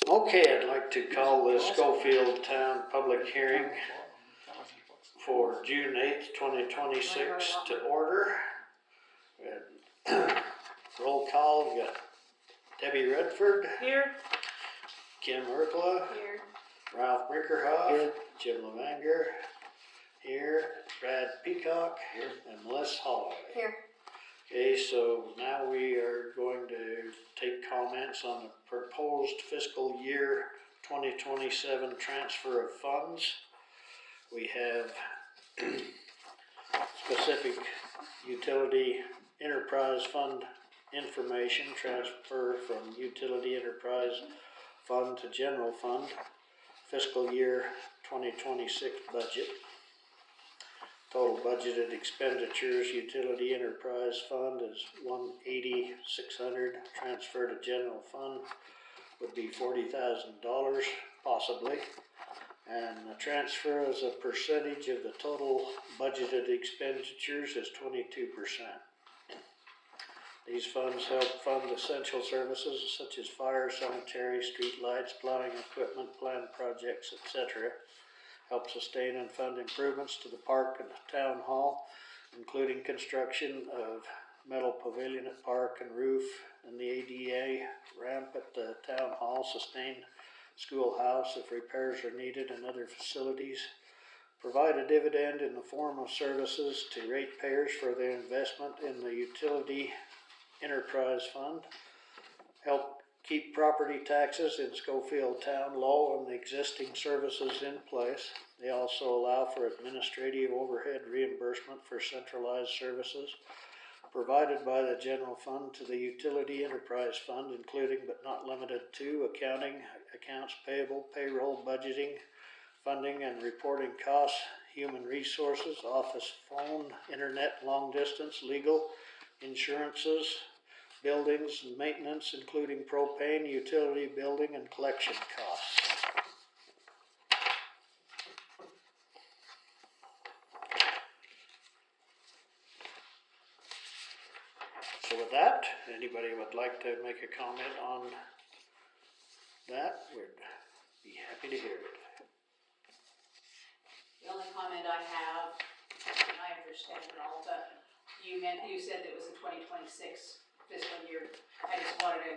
Okay, I'd like to call the Schofield Town public hearing for June 8th, 2026 to order. Roll call, we got Debbie Redford. Here. Kim Erkla. Here. Ralph Brinkerhoff. Here. Jim Levanger. Here. Brad Peacock. Here. And Melissa Holloway. Here. Okay, so now we are going to take comments on the proposed fiscal year 2027 transfer of funds. We have specific utility enterprise fund information, transfer from utility enterprise fund to general fund, fiscal year 2026 budget. Total budgeted expenditures, utility enterprise fund is $180,600. Transfer to general fund would be $40,000 possibly. And the transfer as a percentage of the total budgeted expenditures is 22%. These funds help fund essential services such as fire, cemetery, street lights, plowing equipment, planned projects, etc. Help sustain and fund improvements to the park and the town hall, including construction of metal pavilion at park and roof, and the ADA ramp at the town hall, sustain schoolhouse if repairs are needed, and other facilities. Provide a dividend in the form of services to ratepayers for their investment in the utility enterprise fund. Help keep property taxes in Schofield Town low and the existing services in place. They also allow for administrative overhead reimbursement for centralized services provided by the general fund to the utility enterprise fund, including but not limited to accounting, accounts payable, payroll, budgeting, funding and reporting costs, human resources, office phone, internet, long distance, legal, insurances, buildings and maintenance, including propane, utility, building, and collection costs. So with that, anybody would like to make a comment on that, we'd be happy to hear it. The only comment I have, and I understand it all, but you said that it was the 2026 fiscal year. I just wanted to.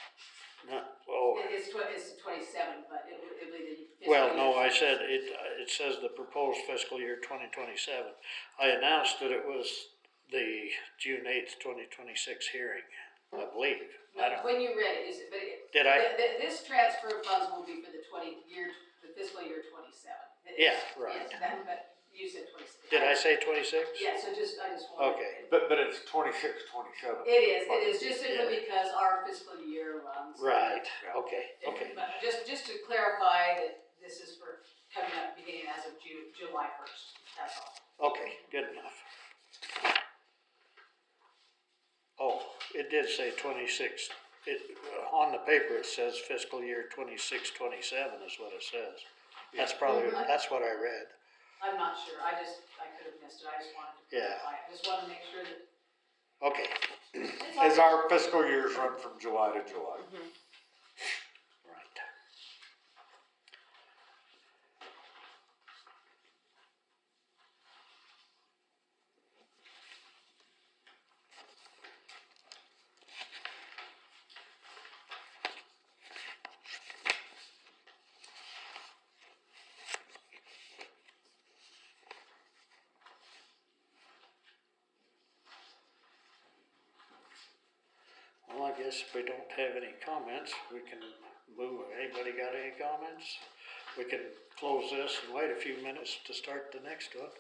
It's the 27, but it would be the fiscal well, year. no, I said it says the proposed fiscal year 2027. I announced that it was the June 8th, 2026 hearing, I believe. No, when you read it, did I? This transfer of funds will be for the fiscal year 27. Yeah, right. Yes, but you said 26. Did I say 26? Yeah, so I just wanted. Okay. But it's 26, 27. It is just simply because our fiscal year runs. Right, okay. But just to clarify that this is for coming up beginning as of July 1st, that's all. Okay, good enough. Oh, it did say 26. On the paper it says fiscal year 26, 27 is what it says. That's probably, that's what I read. I'm not sure, I could have missed it, I just wanted to clarify it. I just wanted to make sure that. Okay. As our fiscal years run from July to July. Mm-hmm. Right. Well, I guess if we don't have any comments, we can move. Anybody got any comments? We can close this and wait a few minutes to start the next one.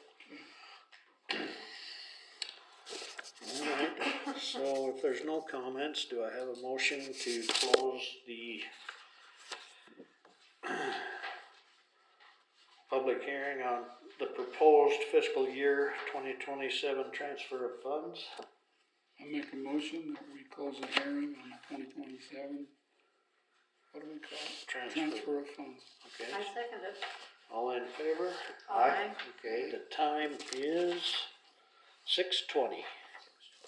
Alright, so if there's no comments, do I have a motion to close the public hearing on the proposed fiscal year 2027 transfer of funds? I make a motion that we close the hearing on 2027, what do we call it? Transfer of funds. Okay. I second it. All in favor? Aye. Okay, the time is 6:20.